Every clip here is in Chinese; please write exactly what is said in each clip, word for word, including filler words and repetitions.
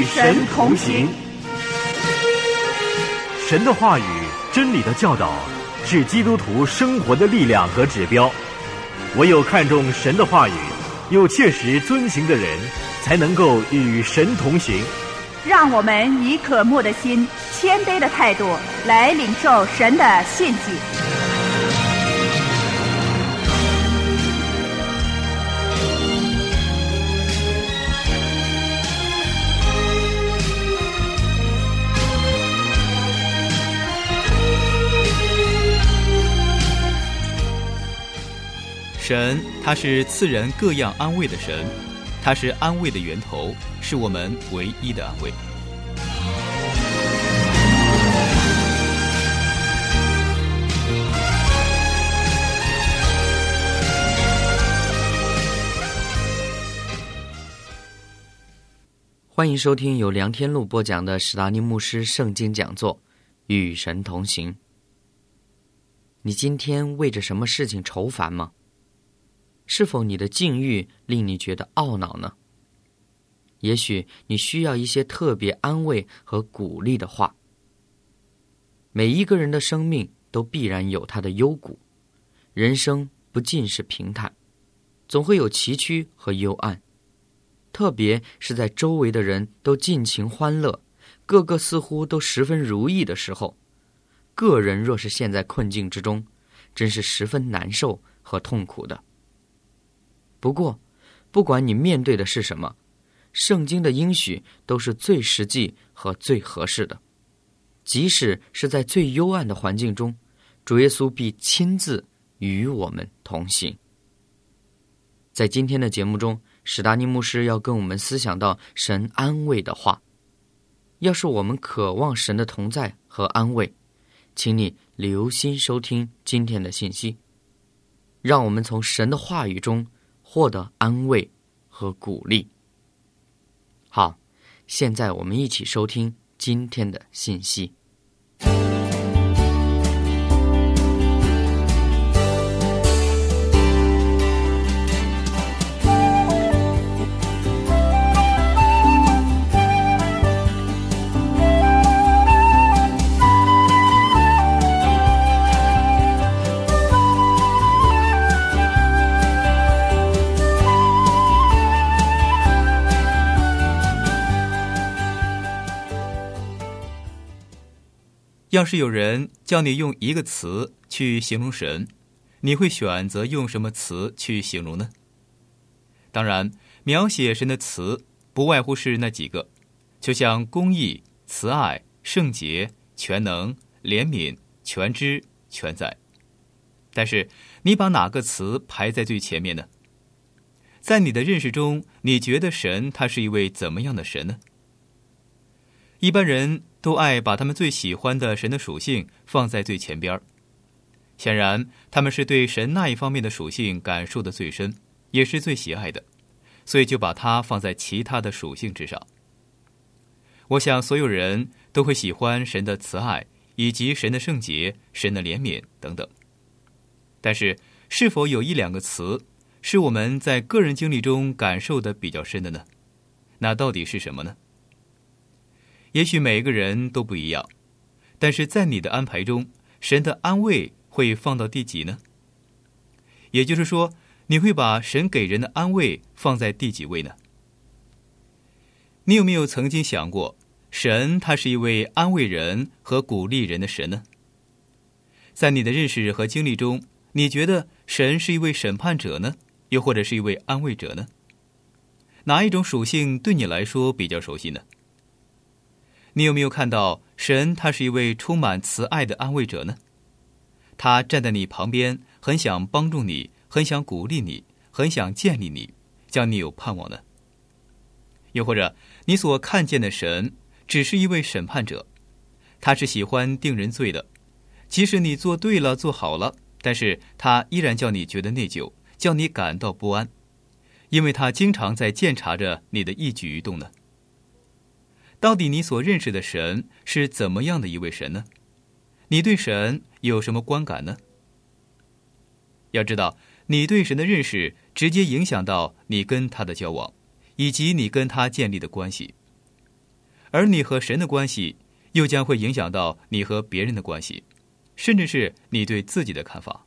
神同行。神的话语、真理的教导是基督徒生活的力量和指标。唯有看重神的话语，又切实遵行的人，才能够与神同行。 让我们以渴慕的心、谦卑的态度来领受神的信息。 神，他是赐人各样安慰的神，他是安慰的源头，是我们唯一的安慰。 欢迎收听由梁天禄播讲的史达尼牧师圣经讲座，与神同行。你今天为着什么事情愁烦吗？是否你的境遇令你觉得懊恼呢？也许你需要一些特别安慰和鼓励的话。每一个人的生命都必然有他的幽谷，人生不尽是平坦，总会有崎岖和幽暗。特别是在周围的人都尽情欢乐，个个似乎都十分如意的时候，个人若是陷在困境之中，真是十分难受和痛苦的。不过，不管你面对的是什么，圣经的应许都是最实际和最合适的。即使是在最幽暗的环境中，主耶稣必亲自与我们同行。在今天的节目中，史达尼牧师要跟我们思想到神安慰的话。要是我们渴望神的同在和安慰，请你留心收听今天的信息，让我们从神的话语中获得安慰和鼓励。好，现在我们一起收听今天的信息。 要是有人叫你用一个词去形容神，你会选择用什么词去形容呢？当然，描写神的词不外乎是那几个，就像公义、慈爱、圣洁、全能、怜悯、全知、全在。但是，你把哪个词排在最前面呢？在你的认识中，你觉得神他是一位怎么样的神呢？一般人都爱把他们最喜欢的神的属性放在最前边。显然，他们是对神那一方面的属性感受的最深，也是最喜爱的，所以就把它放在其他的属性之上。我想所有人都会喜欢神的慈爱，以及神的圣洁、神的怜悯等等。但是，是否有一两个词是我们在个人经历中感受的比较深的呢？那到底是什么呢？也许每个人都不一样，但是在你的安排中，神的安慰会放到第几呢？也就是说，你会把神给人的安慰放在第几位呢？你有没有曾经想过，神他是一位安慰人和鼓励人的神呢？在你的认识和经历中，你觉得神是一位审判者呢，又或者是一位安慰者呢？哪一种属性对你来说比较熟悉呢？你有没有看到神他是一位充满慈爱的安慰者呢？他站在你旁边，很想帮助你，很想鼓励你，很想建立你，叫你有盼望呢？又或者你所看见的神只是一位审判者，他是喜欢定人罪的，即使你做对了做好了，但是他依然叫你觉得内疚，叫你感到不安，因为他经常在监察着你的一举一动呢？到底你所认识的神是怎么样的一位神呢？你对神有什么观感呢？要知道，你对神的认识直接影响到你跟他的交往，以及你跟他建立的关系。 而你和神的关系又将会影响到你和别人的关系，甚至是你对自己的看法。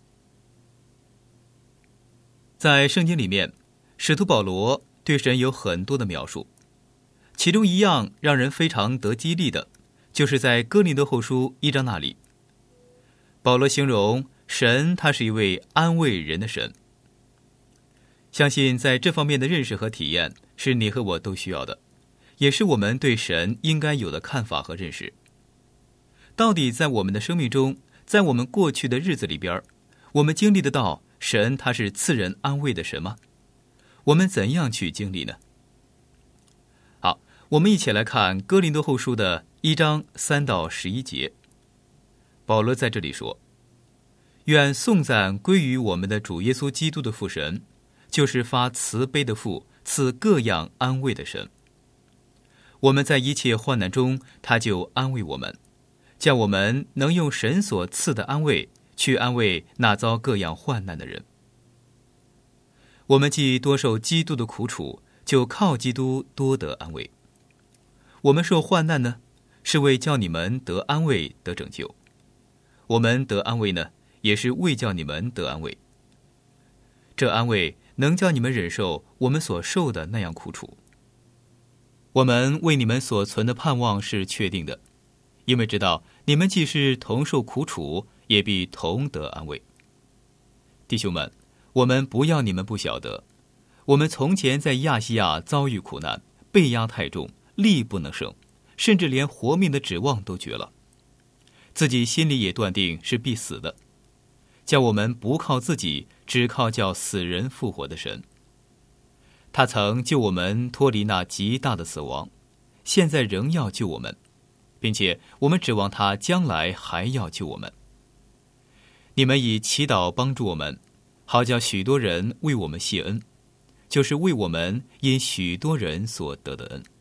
在圣经里面，使徒保罗对神有很多的描述，其中一样让人非常得激励的，就是在哥林多后书一章那里，保罗形容神他是一位安慰人的神。相信在这方面的认识和体验是你和我都需要的，也是我们对神应该有的看法和认识。到底在我们的生命中，在我们过去的日子里边，我们经历得到神他是赐人安慰的神吗？我们怎样去经历呢？好，我们一起来看哥林多后书的一章三到十一节。保罗在这里说，愿颂赞归于我们的主耶稣基督的父神，就是发慈悲的父，赐各样安慰的神。我们在一切患难中，他就安慰我们，叫我们能用神所赐的安慰去安慰那遭各样患难的人。我们既多受基督的苦楚，就靠基督多得安慰。我们受患难呢，是为叫你们得安慰得拯救；我们得安慰呢，也是为叫你们得安慰。这安慰能叫你们忍受我们所受的那样苦楚。我们为你们所存的盼望是确定的，因为知道你们既是同受苦楚，也必同得安慰。弟兄们，我们不要你们不晓得，我们从前在亚细亚遭遇苦难，被压太重，力不能胜，甚至连活命的指望都绝了，自己心里也断定是必死的，叫我们不靠自己，只靠叫死人复活的神。他曾救我们脱离那极大的死亡，现在仍要救我们，并且我们指望他将来还要救我们。你们以祈祷帮助我们，好叫许多人为我们谢恩，就是为我们因许多人所得的恩。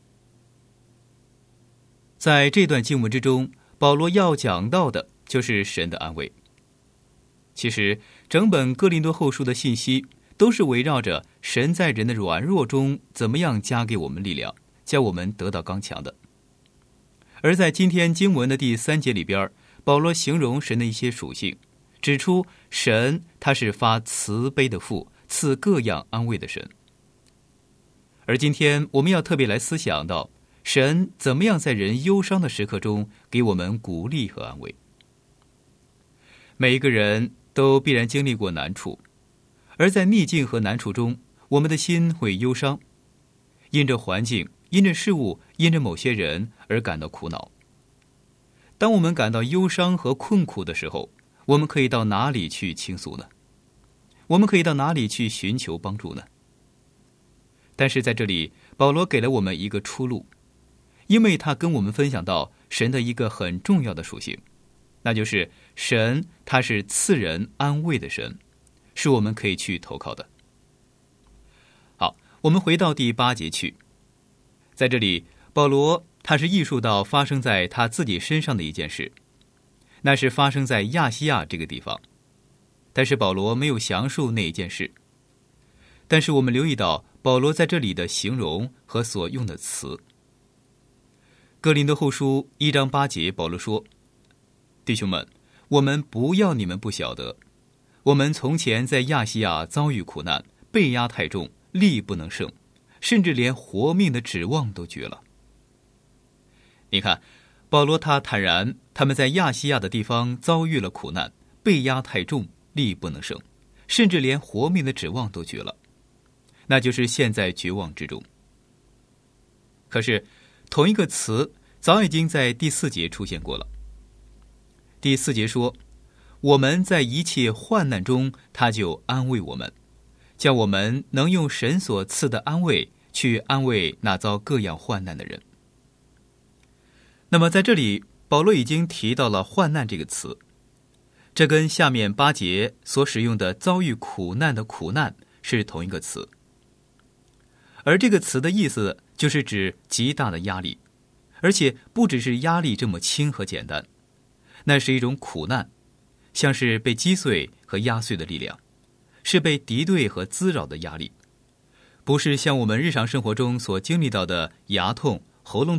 在这段经文之中，保罗要讲到的就是神的安慰。其实整本哥林多后书的信息都是围绕着神在人的软弱中怎么样加给我们力量，叫我们得到刚强的。而在今天经文的第三节里边，保罗形容神的一些属性，指出神他是发慈悲的父，赐各样安慰的神。而今天我们要特别来思想到神怎么样在人忧伤的时刻中给我们鼓励和安慰。每一个人都必然经历过难处，而在逆境和难处中，我们的心会忧伤，因着环境，因着事物，因着某些人而感到苦恼。当我们感到忧伤和困苦的时候，我们可以到哪里去倾诉呢？我们可以到哪里去寻求帮助呢？但是在这里，保罗给了我们一个出路，因为他跟我们分享到神的一个很重要的属性，那就是神他是赐人安慰的神，是我们可以去投靠的。好，我们回到第八节去。在这里，保罗他是艺术到发生在他自己身上的一件事，那是发生在亚细亚这个地方，但是保罗没有详述那一件事。但是我们留意到保罗在这里的形容和所用的词。哥林多后书一章八节，保罗说，弟兄们，我们不要你们不晓得，我们从前在亚细亚遭遇苦难，被压太重，力不能胜，甚至连活命的指望都绝了。你看，保罗他坦然他们在亚细亚的地方遭遇了苦难，被压太重，力不能胜，甚至连活命的指望都绝了，那就是陷在绝望之中。可是同一个词早已经在第四节出现过了。第四节说，我们在一切患难中，他就安慰我们，叫我们能用神所赐的安慰去安慰那遭各样患难的人。那么在这里，保罗已经提到了患难这个词，这跟下面八节所使用的遭遇苦难的苦难是同一个词。而这个词的意思就是指极大的压力，而且不只是压力这么轻和简单，那是一种苦难，像是被击碎和压碎的力量，是被敌对和滋扰的压力，不是像我们日常生活中所经历到的牙痛、喉咙痛、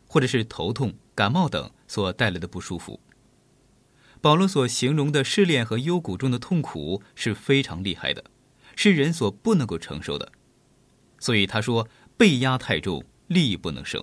或者是头痛、感冒等所带来的不舒服。保罗所形容的试炼和幽谷中的痛苦是非常厉害的，是人所不能够承受的。所以他说，被压太重，力不能胜。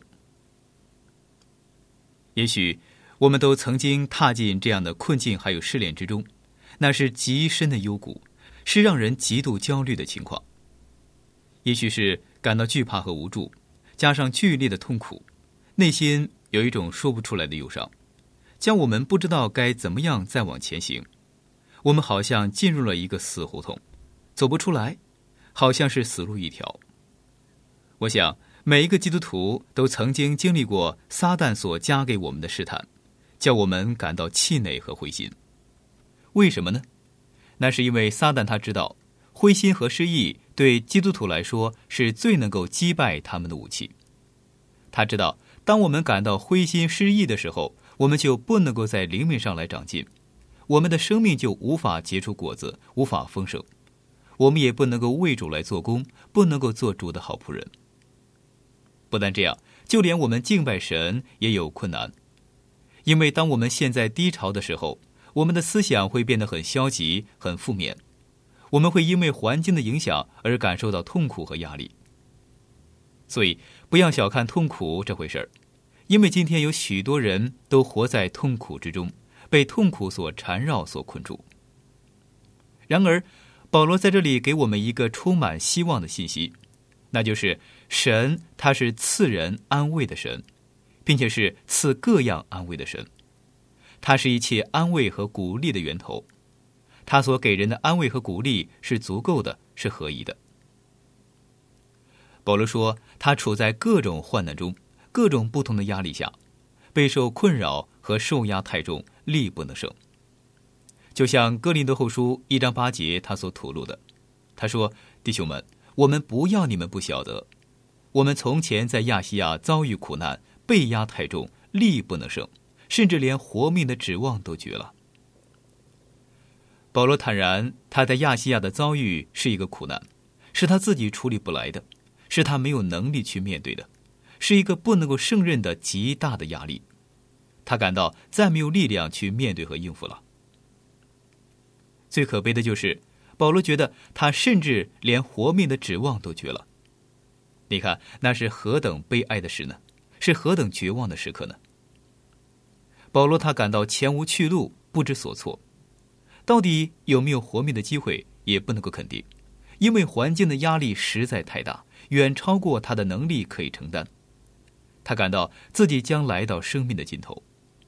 也许我们都曾经踏进这样的困境还有试炼之中，那是极深的幽谷，是让人极度焦虑的情况。也许是感到惧怕和无助，加上剧烈的痛苦，内心有一种说不出来的忧伤，将我们不知道该怎么样再往前行。我们好像进入了一个死胡同，走不出来，好像是死路一条。我想每一个基督徒都曾经经历过撒旦所加给我们的试探，叫我们感到气馁和灰心。为什么呢？那是因为撒旦他知道灰心和失意对基督徒来说是最能够击败他们的武器。他知道当我们感到灰心失意的时候，我们就不能够在灵命上来长进，我们的生命就无法结出果子，无法丰盛，我们也不能够为主来做工，不能够做主的好仆人。不但这样，就连我们敬拜神也有困难，因为当我们陷在低潮的时候，我们的思想会变得很消极、很负面，我们会因为环境的影响而感受到痛苦和压力。所以不要小看痛苦这回事儿，因为今天有许多人都活在痛苦之中，被痛苦所缠绕、所困住。然而保罗在这里给我们一个充满希望的信息，那就是神他是赐人安慰的神，并且是赐各样安慰的神。他是一切安慰和鼓励的源头，他所给人的安慰和鼓励是足够的，是合宜的。保罗说，他处在各种患难中，各种不同的压力下，备受困扰和受压太重，力不能胜。就像哥林多后书一章八节他所吐露的，他说，弟兄们，我们不要你们不晓得，我们从前在亚细亚遭遇苦难，被压太重，力不能胜，甚至连活命的指望都绝了。保罗坦然，他在亚细亚的遭遇是一个苦难，是他自己处理不来的，是他没有能力去面对的，是一个不能够胜任的极大的压力。他感到再没有力量去面对和应付了。最可悲的就是保罗觉得他甚至连活命的指望都绝了。你看，那是何等悲哀的事呢？是何等绝望的时刻呢？保罗他感到前无去路，不知所措，到底有没有活命的机会也不能够肯定，因为环境的压力实在太大，远超过他的能力可以承担。他感到自己将来到生命的尽头。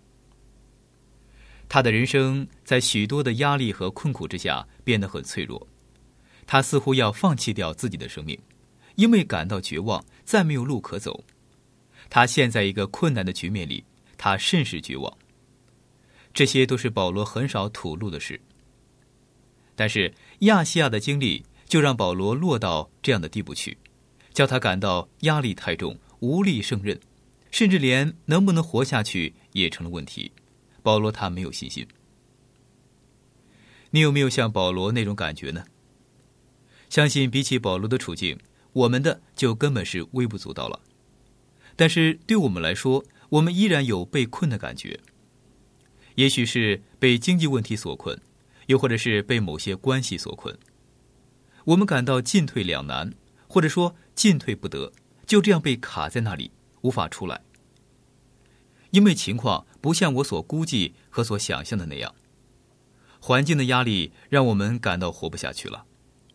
他的人生在许多的压力和困苦之下变得很脆弱，他似乎要放弃掉自己的生命，因为感到绝望，再没有路可走。他陷在一个困难的局面里，他甚是绝望。这些都是保罗很少吐露的事。但是亚细亚的经历就让保罗落到这样的地步去，叫他感到压力太重，无力胜任，甚至连能不能活下去也成了问题。保罗他没有信心。你有没有像保罗那种感觉呢？相信比起保罗的处境，我们的就根本是微不足道了。但是对我们来说，我们依然有被困的感觉，也许是被经济问题所困，又或者是被某些关系所困。我们感到进退两难，或者说进退不得，就这样被卡在那里，无法出来。因为情况不像我所估计和所想象的那样，环境的压力让我们感到活不下去了。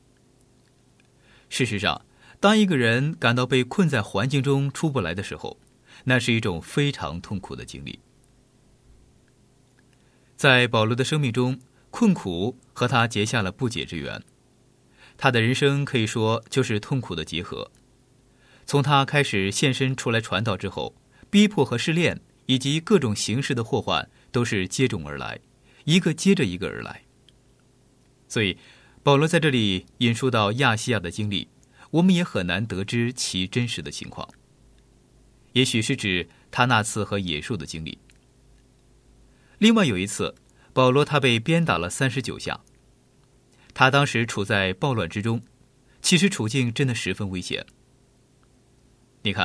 事实上，当一个人感到被困在环境中出不来的时候，那是一种非常痛苦的经历。在保罗的生命中，困苦和他结下了不解之缘。他的人生可以说就是痛苦的结合。从他开始现身出来传道之后，逼迫和试炼以及各种形式的祸患都是接踵而来，一个接着一个而来。所以保罗在这里引述到亚细亚的经历，我们也很难得知其真实的情况。也许是指他那次和野兽的经历。另外有一次，保罗他被鞭打了三十九下，他当时处在暴乱之中，其实处境真的十分危险。你看，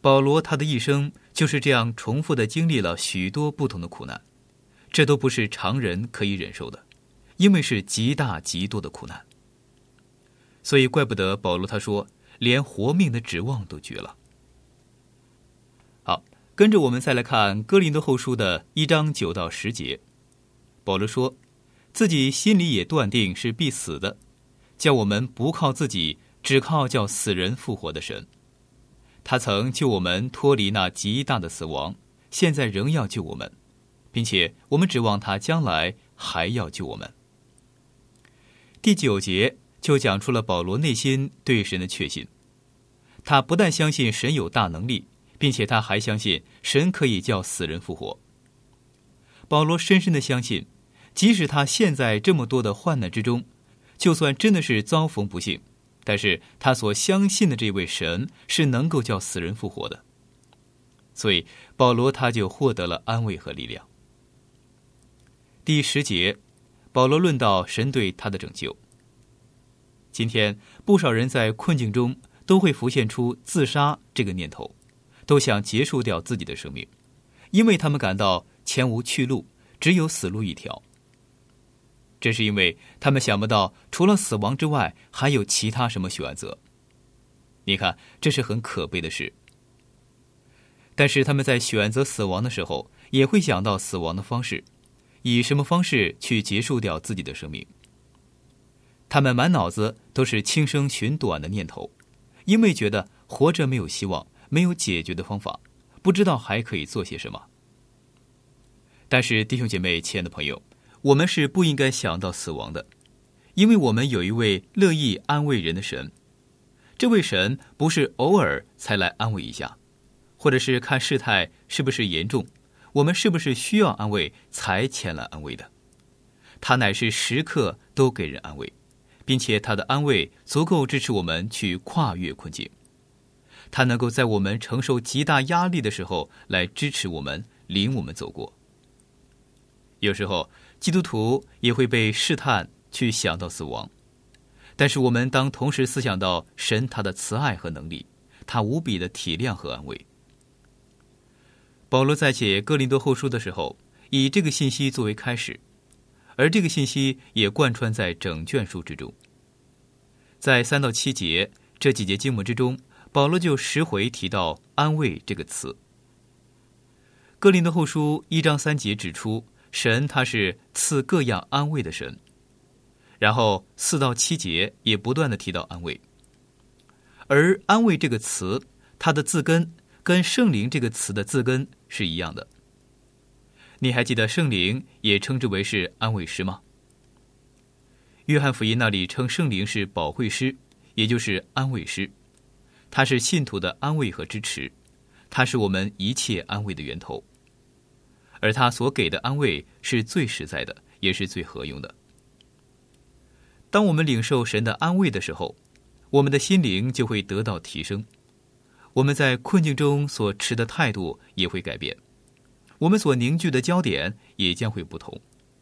保罗他的一生就是这样重复地经历了许多不同的苦难，这都不是常人可以忍受的，因为是极大极多的苦难。所以怪不得保罗他说，连活命的指望都绝了。好，跟着我们再来看哥林多后书的一章九到十节。保罗说，自己心里也断定是必死的，叫我们不靠自己，只靠叫死人复活的神。他曾救我们脱离那极大的死亡，现在仍要救我们，并且我们指望他将来还要救我们。第九节就讲出了保罗内心对神的确信。他不但相信神有大能力，并且他还相信神可以叫死人复活。保罗深深地相信，即使他现在这么多的患难之中，就算真的是遭逢不幸，但是他所相信的这位神是能够叫死人复活的。所以保罗他就获得了安慰和力量。第十节，保罗论到神对他的拯救。今天不少人在困境中都会浮现出自杀这个念头，都想结束掉自己的生命，因为他们感到前无去路，只有死路一条。这是因为他们想不到除了死亡之外还有其他什么选择。你看，这是很可悲的事。但是他们在选择死亡的时候，也会想到死亡的方式，以什么方式去结束掉自己的生命。他们满脑子都是轻生寻短的念头，因为觉得活着没有希望，没有解决的方法，不知道还可以做些什么。但是弟兄姐妹，亲爱的朋友，我们是不应该想到死亡的，因为我们有一位乐意安慰人的神。这位神不是偶尔才来安慰一下，或者是看事态是不是严重，我们是不是需要安慰才前来安慰的。他乃是时刻都给人安慰，并且他的安慰足够支持我们去跨越困境。他能够在我们承受极大压力的时候来支持我们，领我们走过。有时候基督徒也会被试探去想到死亡，但是我们当同时思想到神他的慈爱和能力，他无比的体谅和安慰。保罗在写哥林多后书的时候，以这个信息作为开始，而这个信息也贯穿在整卷书之中。在三到七节这几节经文之中，保罗就十回提到安慰这个词。哥林多后书一章三节指出，神他是赐各样安慰的神。然后四到七节也不断地提到安慰。而安慰这个词，它的字根跟圣灵这个词的字根是一样的。你还记得圣灵也称之为是安慰师吗？约翰福音那里称圣灵是保惠师，也就是安慰师。他是信徒的安慰和支持，他是我们一切安慰的源头。而他所给的安慰是最实在的，也是最合用的。当我们领受神的安慰的时候，我们的心灵就会得到提升，我们在困境中所持的态度也会改变，我们所凝聚的焦点也将会不同。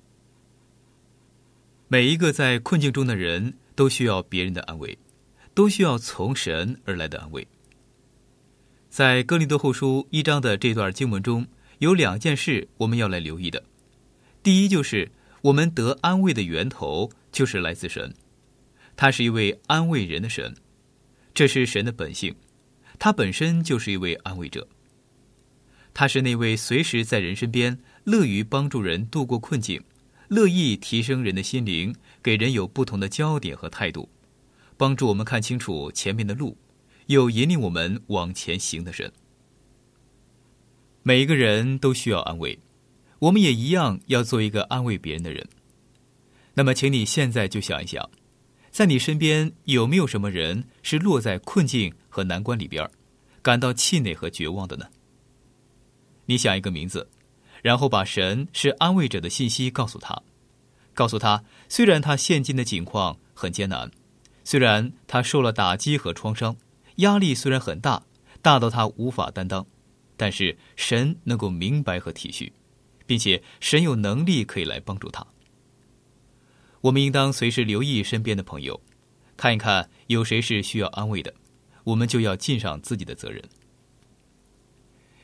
每一个在困境中的人都需要别人的安慰，都需要从神而来的安慰。在哥林多后书一章的这段经文中，有两件事我们要来留意的。第一，就是我们得安慰的源头就是来自神，他是一位安慰人的神，这是神的本性，他本身就是一位安慰者。他是那位随时在人身边，乐于帮助人度过困境，乐意提升人的心灵，给人有不同的焦点和态度，帮助我们看清楚前面的路，又引领我们往前行的神。每一个人都需要安慰，我们也一样要做一个安慰别人的人。那么请你现在就想一想，在你身边有没有什么人是落在困境和难关里边，感到气馁和绝望的呢？你想一个名字，然后把神是安慰者的信息告诉他，告诉他虽然他现今的境况很艰难，虽然他受了打击和创伤，压力虽然很大，大到他无法担当，但是神能够明白和体恤，并且神有能力可以来帮助他。我们应当随时留意身边的朋友，看一看有谁是需要安慰的，我们就要尽上自己的责任。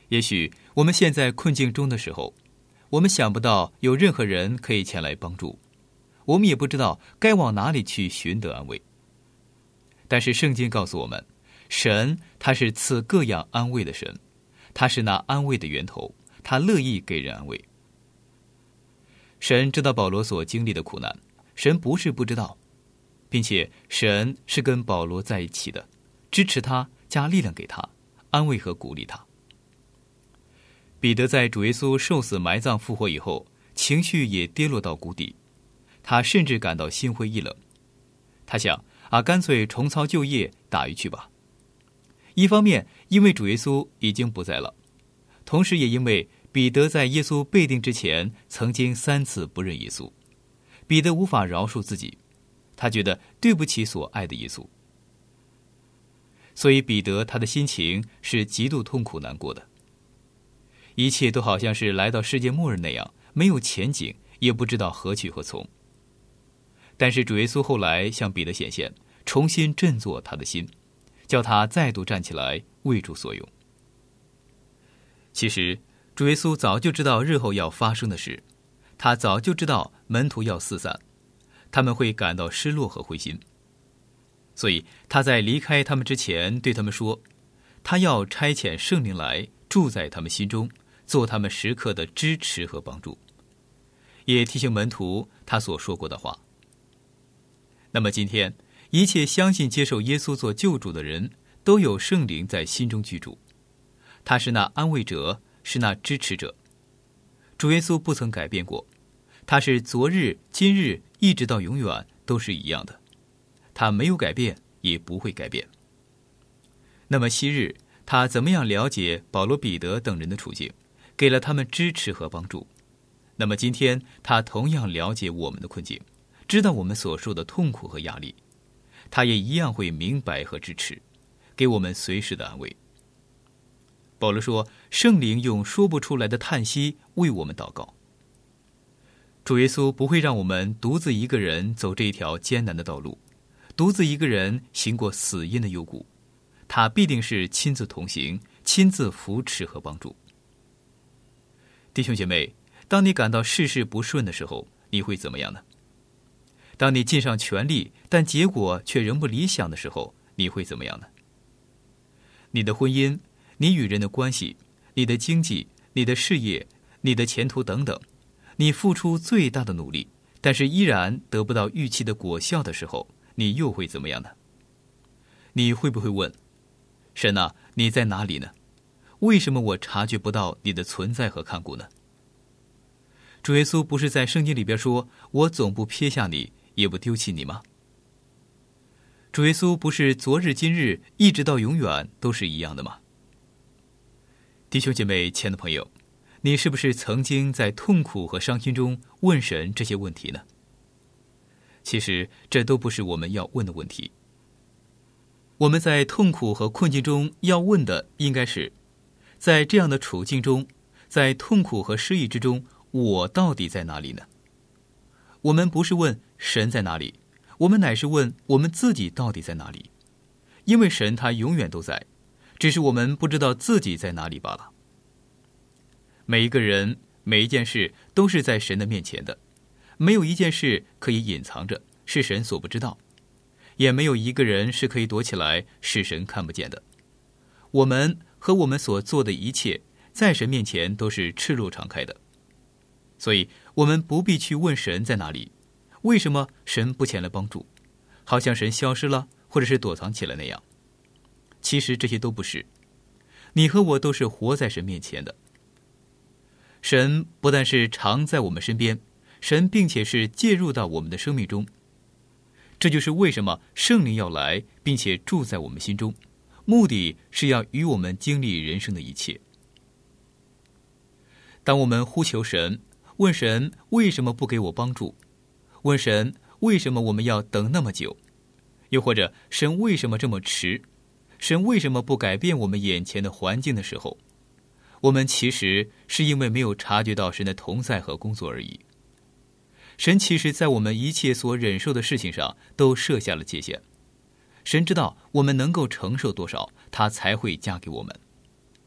也许我们现在困境中的时候，我们想不到有任何人可以前来帮助，我们也不知道该往哪里去寻得安慰。但是圣经告诉我们，神他是赐各样安慰的神，他是那安慰的源头，他乐意给人安慰。神知道保罗所经历的苦难，神不是不知道，并且神是跟保罗在一起的，支持他，加力量给他，安慰和鼓励他。彼得在主耶稣受死埋葬复活以后，情绪也跌落到谷底，他甚至感到心灰意冷。他想啊，干脆重操旧业，打鱼去吧。一方面因为主耶稣已经不在了，同时也因为彼得在耶稣被定之前曾经三次不认耶稣，彼得无法饶恕自己，他觉得对不起所爱的耶稣。所以彼得他的心情是极度痛苦难过的，一切都好像是来到世界末日那样，没有前景，也不知道何去何从。但是主耶稣后来向彼得显现，重新振作他的心，叫他再度站起来为主所用。其实主耶稣早就知道日后要发生的事，他早就知道门徒要四散，他们会感到失落和灰心，所以他在离开他们之前对他们说，他要差遣圣灵来住在他们心中，做他们时刻的支持和帮助，也提醒门徒他所说过的话。那么今天一切相信接受耶稣做救主的人，都有圣灵在心中居住，他是那安慰者，是那支持者。主耶稣不曾改变过，他是昨日今日一直到永远都是一样的，他没有改变，也不会改变。那么昔日他怎么样了解保罗、彼得等人的处境，给了他们支持和帮助，那么今天他同样了解我们的困境，知道我们所受的痛苦和压力，他也一样会明白和支持，给我们随时的安慰。保罗说，圣灵用说不出来的叹息为我们祷告。主耶稣不会让我们独自一个人走这一条艰难的道路，独自一个人行过死荫的幽谷，他必定是亲自同行，亲自扶持和帮助。弟兄姐妹，当你感到事事不顺的时候，你会怎么样呢？当你尽上全力，但结果却仍不理想的时候，你会怎么样呢？你的婚姻，你与人的关系，你的经济，你的事业，你的前途等等，你付出最大的努力，但是依然得不到预期的果效的时候，你又会怎么样呢？你会不会问，神啊，你在哪里呢？为什么我察觉不到你的存在和看顾呢？主耶稣不是在圣经里边说，我总不撇下你，也不丢弃你吗？主耶稣不是昨日今日一直到永远都是一样的吗？弟兄姐妹，亲爱的朋友，你是不是曾经在痛苦和伤心中问神这些问题呢？其实这都不是我们要问的问题。我们在痛苦和困境中要问的应该是，在这样的处境中，在痛苦和失意之中，我到底在哪里呢？我们不是问神在哪里，我们乃是问我们自己到底在哪里。因为神他永远都在，只是我们不知道自己在哪里罢了。每一个人，每一件事都是在神的面前的，没有一件事可以隐藏着，是神所不知道，也没有一个人是可以躲起来，是神看不见的。我们和我们所做的一切，在神面前都是赤露敞开的。所以我们不必去问神在哪里，为什么神不前来帮助，好像神消失了，或者是躲藏起来那样。其实这些都不是，你和我都是活在神面前的。神不但是常在我们身边，神并且是介入到我们的生命中。这就是为什么圣灵要来，并且住在我们心中，目的是要与我们经历人生的一切。当我们呼求神，问神为什么不给我帮助，问神为什么我们要等那么久，又或者神为什么这么迟，神为什么不改变我们眼前的环境的时候，我们其实是因为没有察觉到神的同在和工作而已。神其实在我们一切所忍受的事情上都设下了界限，神知道我们能够承受多少，他才会加给我们。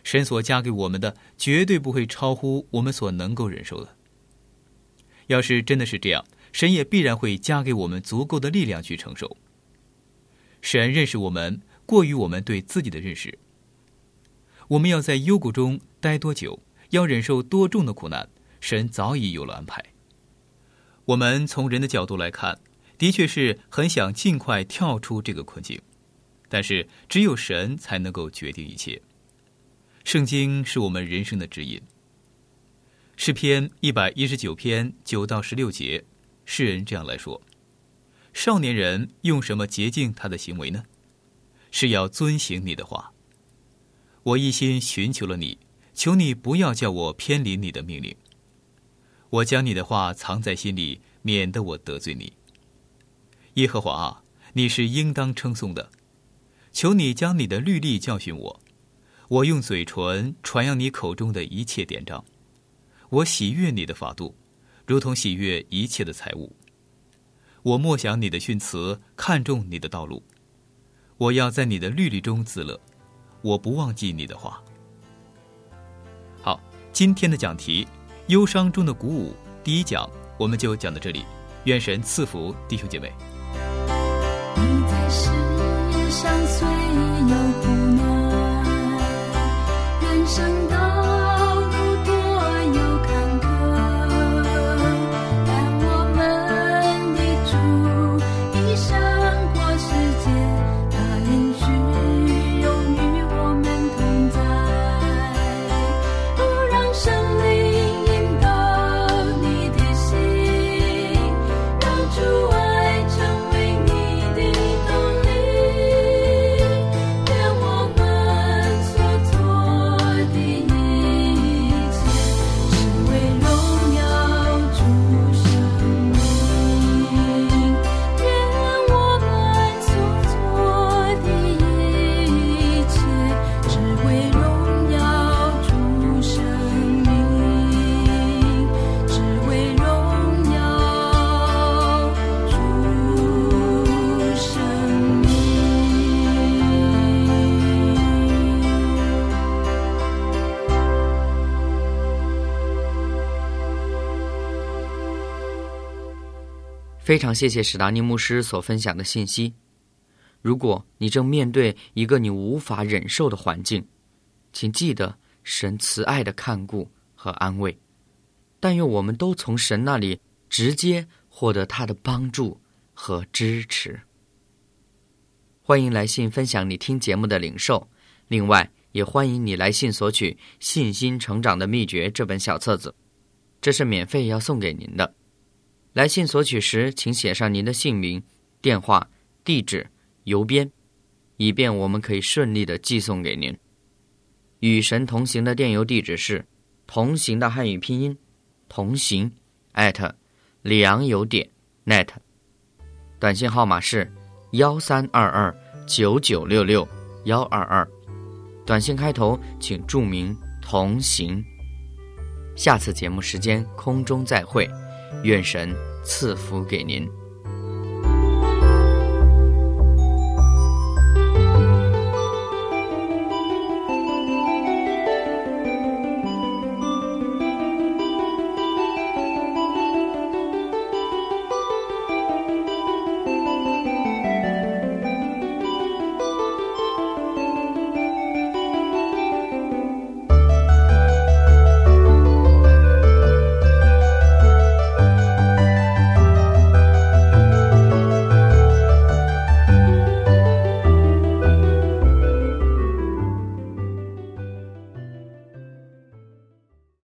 神所加给我们的绝对不会超乎我们所能够忍受的。要是真的是这样，神也必然会加给我们足够的力量去承受。神认识我们过于我们对自己的认识。我们要在幽谷中待多久，要忍受多重的苦难，神早已有了安排。我们从人的角度来看，的确是很想尽快跳出这个困境，但是只有神才能够决定一切。圣经是我们人生的指引。诗篇一百一十九篇九到十六节，诗人这样来说：少年人用什么洁净他的行为呢？是要遵行你的话。我一心寻求了你，求你不要叫我偏离你的命令。我将你的话藏在心里，免得我得罪你。耶和华啊，你是应当称颂的，求你将你的律例教训我。我用嘴唇传扬你口中的一切典章。我喜悦你的法度，如同喜悦一切的财物。我默想你的训词，看重你的道路。我要在你的律例中自乐，我不忘记你的话。好，今天的讲题忧伤中的鼓舞第一讲我们就讲到这里，愿神赐福弟兄姐妹。 你在世上虽有苦难，人生道路多有坎坷，但我们的主已胜过世界，他应许永与我们同在。不让生灵引导你的心，让主爱成为你的动力，愿我们所做的一切是为荣耀主生命，愿我们所做的一切是为荣耀主生命，是为荣耀主生命。 非常谢谢史达尼牧师所分享的信息。如果你正面对一个你无法忍受的环境，请记得神慈爱的看顾和安慰，但愿我们都从神那里直接获得他的帮助和支持。欢迎来信分享你听节目的领受，另外也欢迎你来信索取《信心成长的秘诀》这本小册子，这是免费要送给您的。来信索取时，请写上您的姓名、电话、地址、邮编，以便我们可以顺利的寄送给您。与神同行的电邮地址是同行的汉语拼音同行 at 良友点 net， 短信号码是幺三二二九九六六幺二二，短信开头请注明同行。下次节目时间空中再会，愿神赐福给您。